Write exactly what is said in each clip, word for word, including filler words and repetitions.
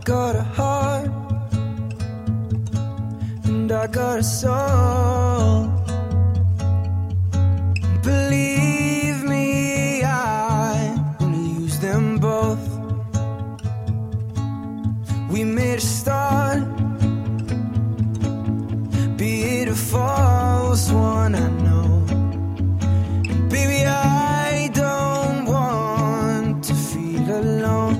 got a heart and I got a soul. Believe me, I wanna use them both. We made a start, be it a false one, I know. And baby, I don't want to feel alone.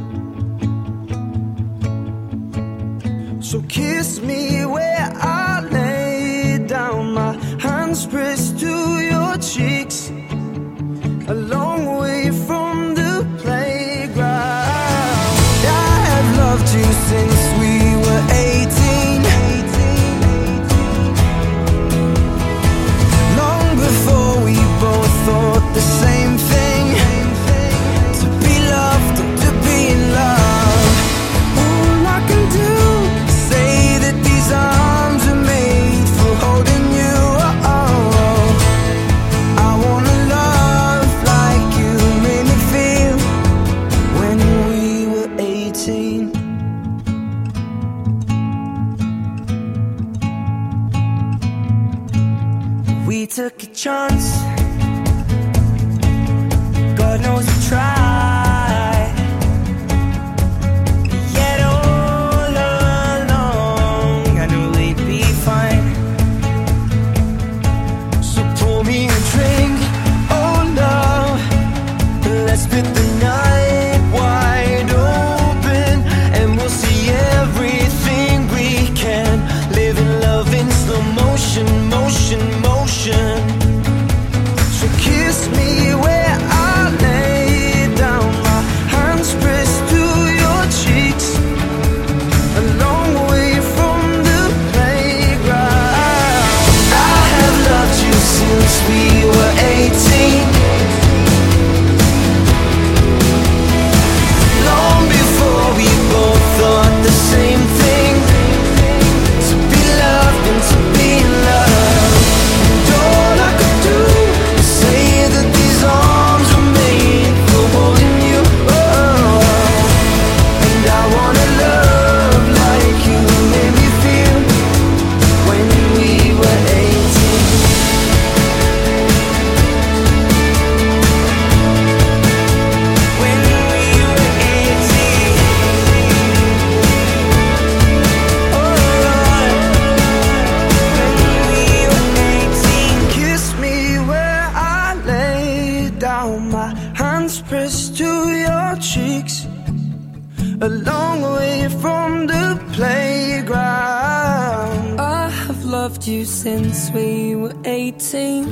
So kiss me where I lay down, my hands pressed to your cheeks, a long way from the playground. I have loved you since we were eighteen, long before we both thought the same thing, to be loved and to be in love. All I can do is say that these arms are made for holding you. Oh, I wanna love like you made me feel when we were eighteen. We took a chance, God knows we tried, yet all along I knew we'd be fine. So pour me a drink, oh love, let's split the night wide open, and we'll see everything we can. Live in love in slow motion, motion, motion. So kiss me where I lay down, my hands pressed to your cheeks, a long way from the playground. I have loved you since we were eighteen, long before we both thought the same thing, to be loved and to be in love. And all I could do is say that these arms were made for holding you. Oh, and I wanna love like you made me feel when we were eighteen. When we were eighteen. Oh Lord, when we were eighteen. Kiss me where I lay down, my hands pressed to your cheeks, a long way from the playground. I have loved you since we were eighteen,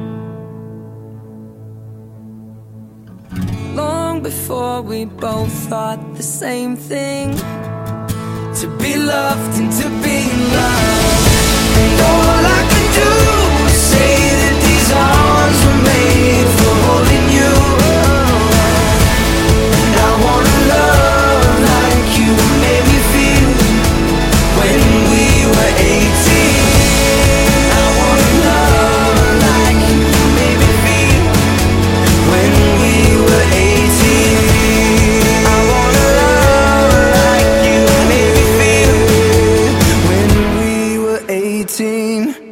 long before we both thought the same thing, to be loved and to be in love. And all I can do is say that these arms were made for holding you. And I wanna love like you made me feel when we were eighteen. I wanna love like you made me feel when we were eighteen. I wanna love like you made me feel when we were eighteen.